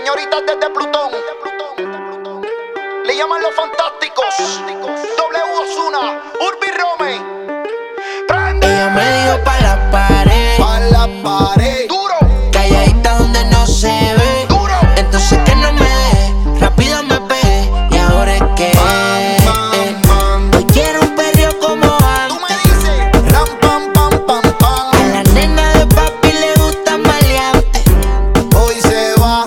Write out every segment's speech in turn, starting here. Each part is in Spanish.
señoritas desde Plutón. Le llaman los fantásticos. W Ozuna, Urbi Rome. Prende. Ella me dijo pa' la pared, Duro, calladita donde no se ve. duro. Entonces que no me deje, rápido me pegué. Y ahora es que hoy quiero un perreo como Tú me antes. dices, ram, pam, pam, pam, pam. A la nena de papi le gusta maleante. Hoy se va.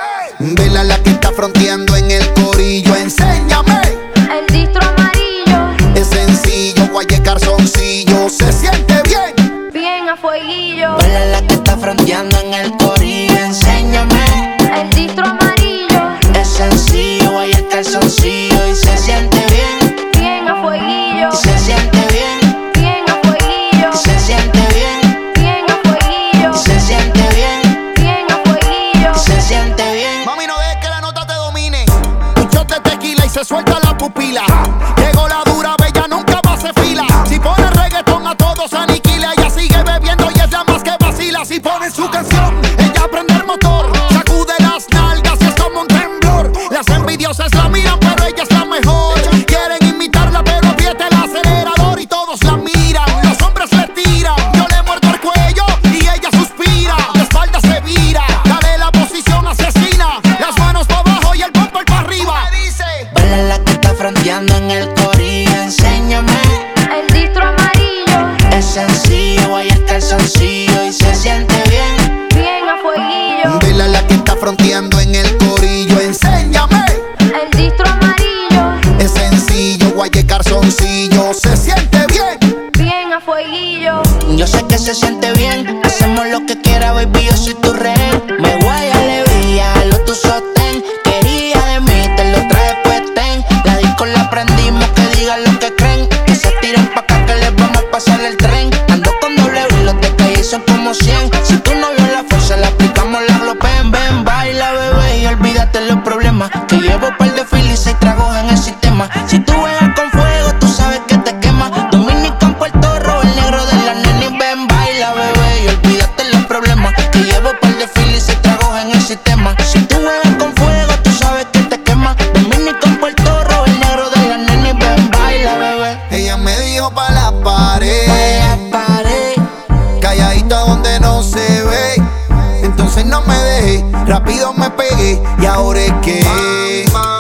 Vela la que está fronteando en el corillo. Enséñame. El distro amarillo, Es sencillo, guaye calzoncillo. Se siente bien. bien a fueguillo. Hola la que está fronteando en el corillo. Enséñame, El distro amarillo, es sencillo, hay el calzoncillo. Y se siente bien, bien a fueguillo. y se siente bien, Bien a fueguillo, y se siente bien, bien a fueguillo. y se siente bien, Bien a fueguillo. y se siente bien. Mami, no dejes que la nota te domine. Un shot de tequila y se suelta la pupila. Llegó la dura, bella, nunca va a hacer fila. Si pone reggaetón a todos aniquila. Ella sigue bebiendo y es la más que vacila. Si pone su canción, ella prende el motor. Sacude las nalgas y es como un temblor. Las envidiosas la miran, pero ella es la mejor. Quieren imitarla, pero aprieta el acelerador y todos la miran. Los hombres le tiran, yo le muerdo el cuello y ella suspira. La espalda se vira, dale la posición asesina. Las manos para abajo y el bumper para arriba. Dice, Hola la que está fronteando en el corillo. Enséñame, El distro amarillo, es sencillo, hay el calzoncillo. Y se siente bien, bien a fueguillo. vela la que está fronteando en el corillo. Enséñame, El distro amarillo, es sencillo, guaye calzoncillo. Se siente bien. bien a fueguillo. yo sé que se siente bien. Hacemos lo que quiera, baby, yo soy tu rehén. Me voy a levía, lo tu sostén. Quería de mí, te lo traje pues ten. La disco la prendimos, que digan lo que creen. Que se tiren pa' acá, que les vamos a pasar el tren. Ando con doble y los de calle son como 100. Si tú no vio la fuerza, la aplicamos, la glopen. Ven, baila, bebé, y olvídate los problemas. Que llevo par de filis y tragos en el sistema. Si tú juegas con fuego, tú sabes que te quema. Dominican, Puerto Rico, el negro de la nena. Y ven, baila, bebé, y olvídate los problemas. Que llevo par de filis y tragos en el sistema. Si tú juegas con fuego, tú sabes que te quema. Dominican, Puerto Rico, el negro de la nena. Y ven, baila, bebé. Ella me dijo pa' la pared, Pa' la pared, calladita donde no se ve. Entonces no me dejé, rápido me pegué. Y ahora es que